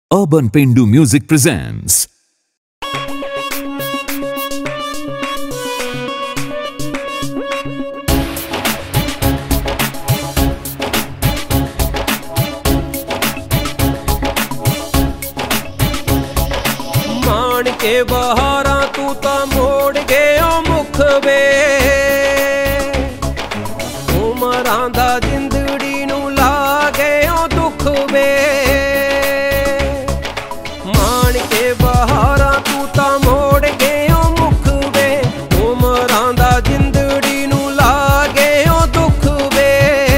Urban Pendu Music presents मान के बहारा तू तो मोड़ गया मुख वे उमरां दा जिंदड़ी नू ला गया दुख वे मान के बहारा तू तो मोड़ गया मुख वे उमरां दा जिंदड़ी नू ला गया दुख वे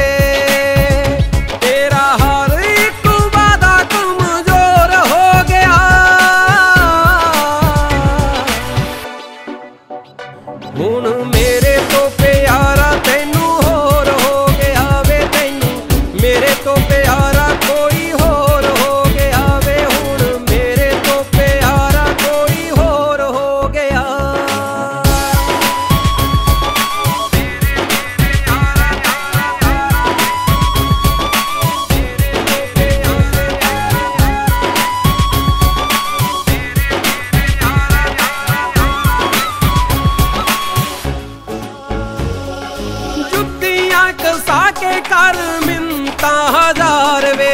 तेरा हर एक वादा कमजोर हो गया हुण मेरे तो प्यारा तैनू होर हो गया वे तैनू मेरे तो प्यारा कोई होर हो गया वे हुण मेरे तो प्यारा कोई होर हो गया जुत्तियां कसा के कर मिन्नतां हजार वे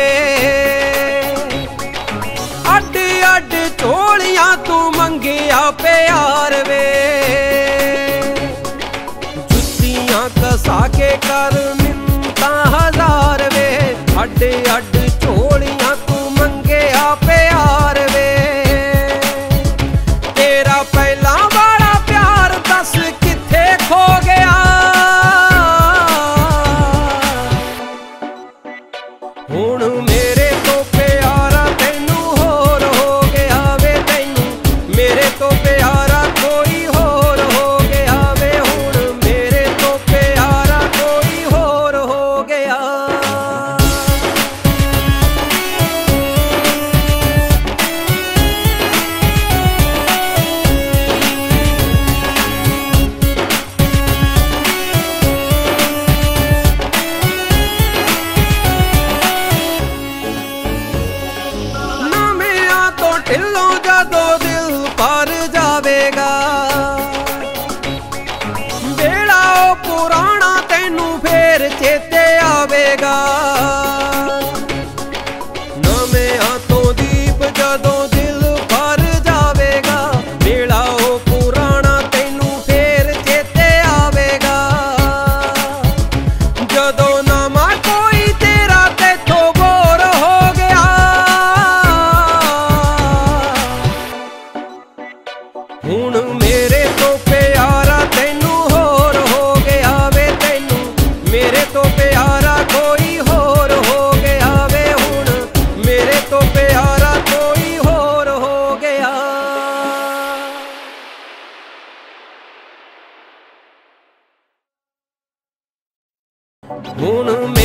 अड्ड अड्ड झोलियां तू मंगिया प्यार वे जुत्तियां कसा के कर मिन्नतां हजार वे अड्ड अड्ड झोलियां तू मंगिया प्यार वे तेरा पहला बड़ा प्यार दस किथे खो गया हुण मेरे तो प्यारा तैनू होर हो गया वे तैनू मेरे तो प्यारा कोई होर हो गया वे हुण मेरे तो प्यारा कोई होर हो गया ढिल्लों जदों दिल पर जावेगा बेड़ा ओ पुराना तैनू फेर चेते आवेगा नवें हाथों दीप जदों दिल पर जावेगा बेड़ा ओ पुराना तैनू फेर चेते आवेगा जदों नवा कोई तेरा तैथों बोर हो गया हुण मेरे तो प्यारा तैनू होर हो गया वे तैनू मेरे तो प्यारा कोई होर हो गया वे हुण मेरे तो प्यारा कोई होर हो गया हुण